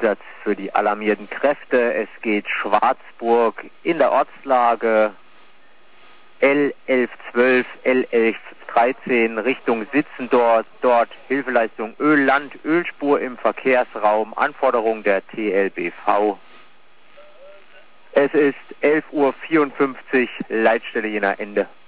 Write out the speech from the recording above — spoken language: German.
Einsatz für die alarmierten Kräfte. Es geht Schwarzburg in der Ortslage L1112, L1113 Richtung Sitzendorf. Dort Hilfeleistung Ölland, Ölspur im Verkehrsraum, Anforderung der TLBV. Es ist 11:54 Uhr, Leitstelle Jena, Ende.